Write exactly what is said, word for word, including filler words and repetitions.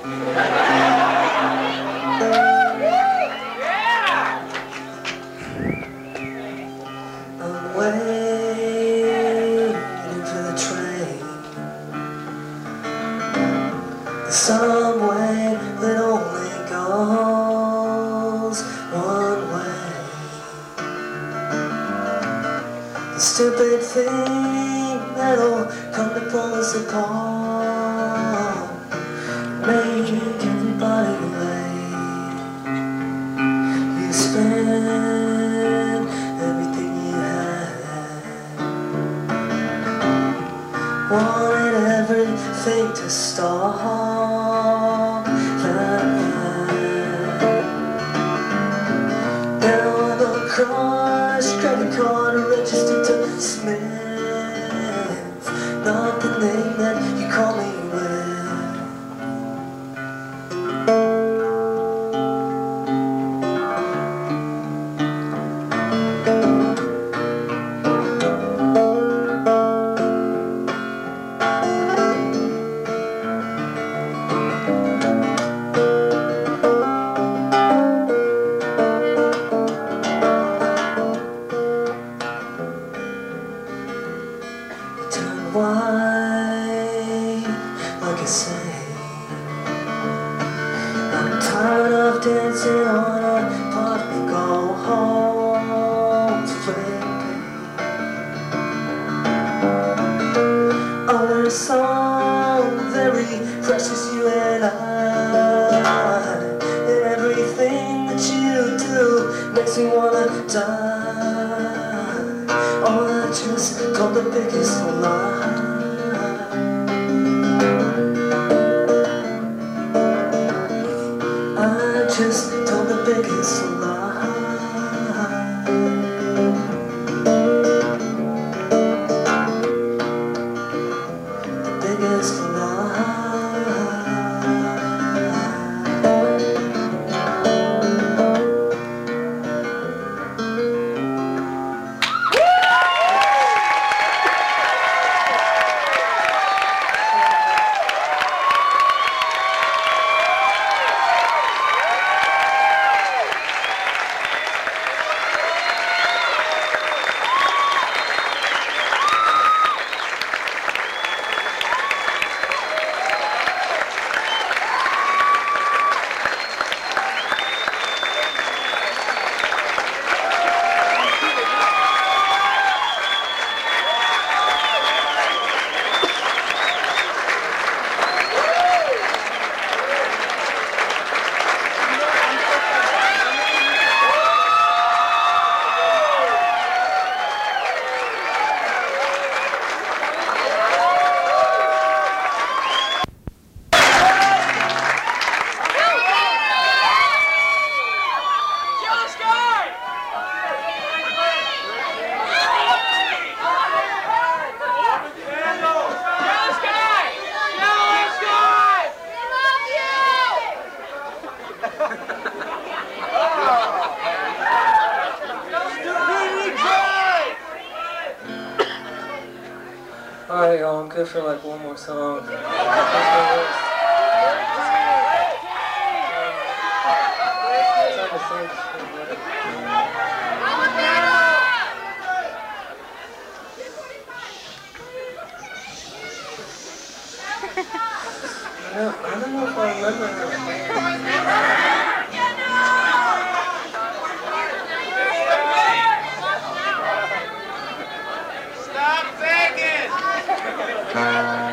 I'm waiting for the train. There's some way that only goes one way. The stupid thing that'll come to pull us apart, make everybody wait. You spend everything you had, wanted everything to stop that night. Now I'm a crushed credit card registered to Smith, not the name that you call me with. White, like I say, I'm tired of dancing on a pot of go home flame. Our song, very precious, you and I, and everything that you do makes me wanna die. Oh, I just told the biggest lie. I just told the biggest lie. The biggest lie. Alright, y'all, I'm good for like one more song. I don't know if I remember her. Stop begging!